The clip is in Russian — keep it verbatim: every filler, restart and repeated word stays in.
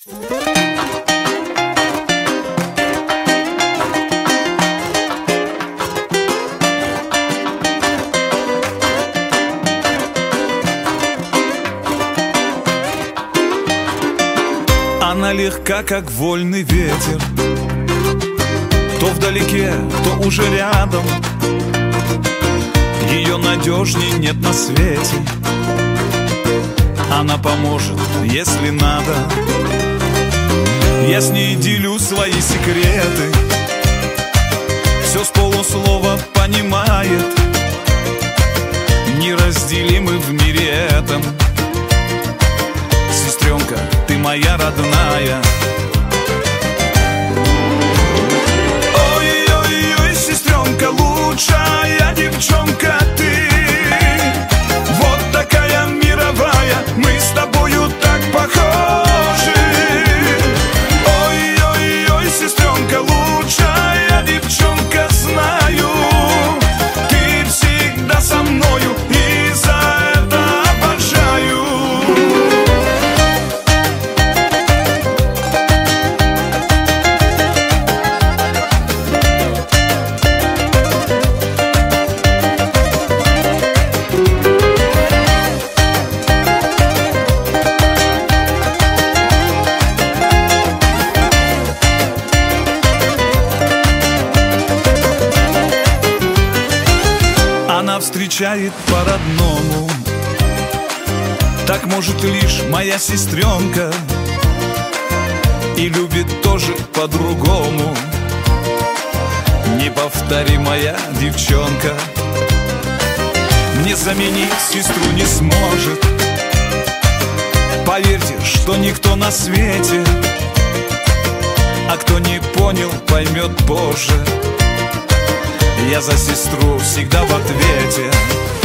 Она легка, как вольный ветер, то вдалеке, то уже рядом. Ее надежней нет на свете. Она поможет, если надо. Я с ней делю свои секреты, все с полуслова понимает. Неразделимы в мире этом. Сестренка, ты моя родная. Ой-ой-ой, сестренка, лучшая девчонка ты. Вот такая мировая, мы с тобою так похожи. Ой-ой-ой, сестренка, лучшая девчонка, знаю. Ты всегда со мною, и за это обожаю. Она встречает по-родному, так может лишь моя сестренка. И любит тоже по-другому, неповторимая девчонка. Не заменить сестру не сможет, поверьте, что никто на свете. А кто не понял, поймет позже. Я за сестру всегда в ответе.